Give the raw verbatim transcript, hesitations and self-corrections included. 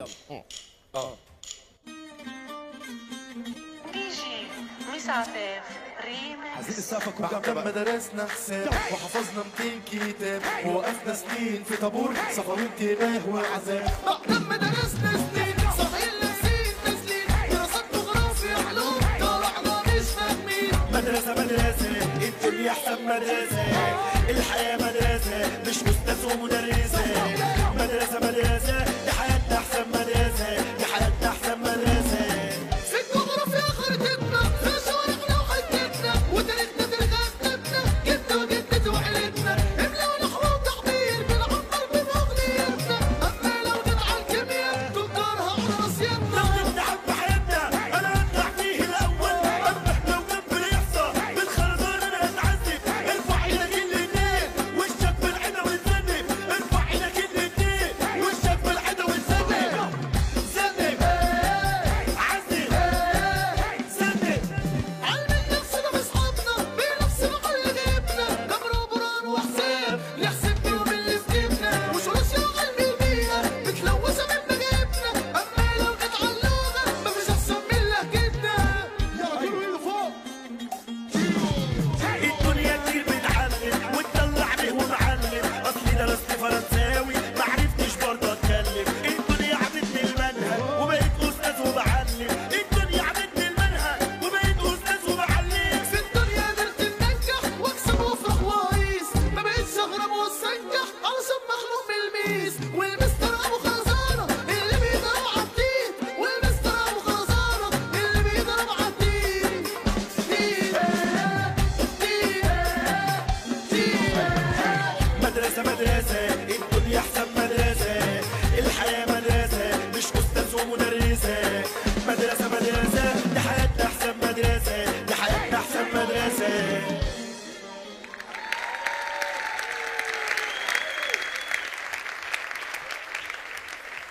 اه دي جي مسعفاف ريمكس. عايزين السقف بعد ما درسنا حساب وحفظنا ميتين كتاب ووقفنا سنين في طابور سفر وانتباه وعذاب. بعد ما درسنا سنين صاحيين لابسين نازلين دراسات جغرافيا علوم طلعنا مش فاهمين. مدرسة مدرسة الدنيا أحسن مدرسة، الحياة مدرسة مش أستاذ ومدرسة.